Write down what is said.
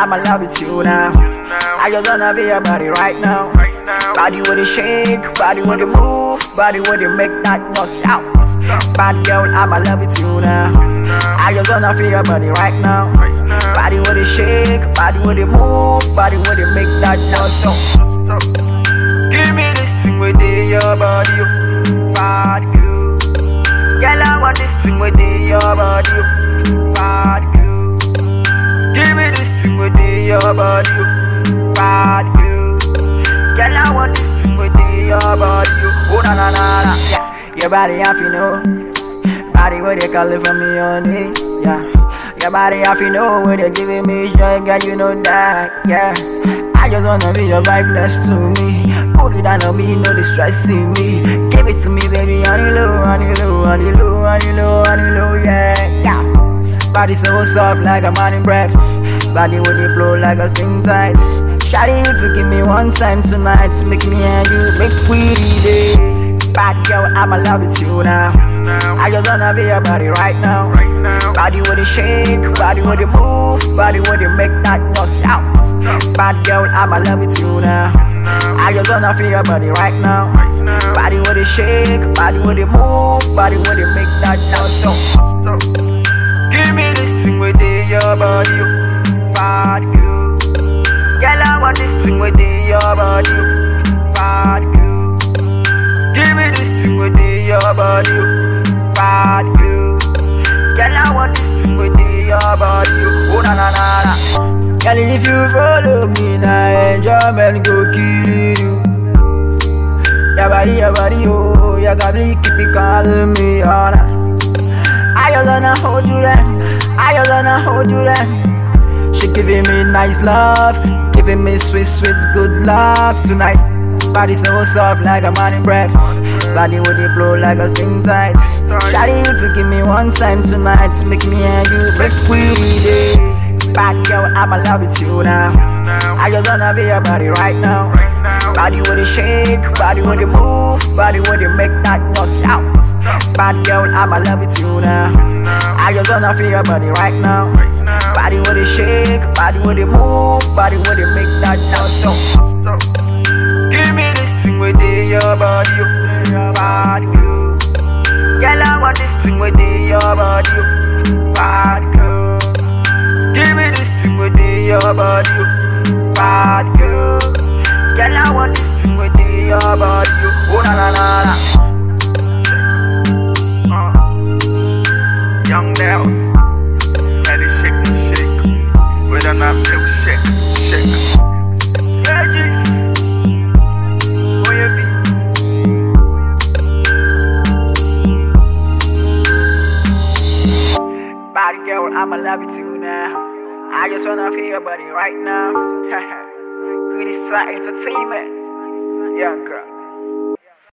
I'ma love with you now. I just wanna be your body right now. Body with it shake, body with it move, body with it make that noise out. Bad girl, I'ma love with you now. I just wanna feel your body right now. Body with it shake, body with it move, body with it make that noise. So give me this thing within your body, body. Girl, I want this thing within your body, body. Give me this thing within your body, body. Girl, I want this thing within your body, oh na na na na. Yeah, your body I feel know, body what they call it from me on it. Yeah, your body I feel know when they giving me joy, girl, you know that. Yeah, I just wanna be your vibe next to me. Put it down on me, no distressing me. Give it to me, baby, on the low, on the low, on the low, on the low, on the low, yeah, yeah. Body so soft like a morning bread. Body with it blow like a skin tight. Shawty, if you give me one time tonight, make me and you make we day. Bad girl, I'ma love with you now. I just wanna be your body right now. Body with it shake, body with it move, body with it make that noise out. Bad girl, I'ma love with you now. I just wanna feel your body right now. Body with it shake, body with it move, body with it make that noise. So give me this thing within your body, body. Girl, I want this thing within your body, body. Give me this thing within your body, body. Girl, I want this thing within your body, oh na na na na. Girl, if you follow me now, enjoyment go kill you. Your body, oh, your body keep it calling me all night. I just wanna hold you there, I just wanna hold you there. She giving me nice love, giving me sweet, sweet, good love tonight. Body so soft like a morning bread. Body with it blow like a skin tight. Shawty, if you give me one time tonight, make me and you make we day. Bad girl, I'ma love with you now. I just wanna be your body right now. Body with it shake, body with it move, body with it make that noise out. Bad girl, I'ma love with you now. I just wanna feel your body right now. Body with it shake, body with it move, body with it make that noise. So give me this thing within your body, body. Girl, I want this thing within your body, body. Give me this thing within your body, body. Girl, I want this thing within your body, oh na na na na. Young Bells, ready shake, with an apple shake. Regis, for your beat. Body girl, I'ma love you too now. I just wanna feel your body right now. Really start entertainment, young girl.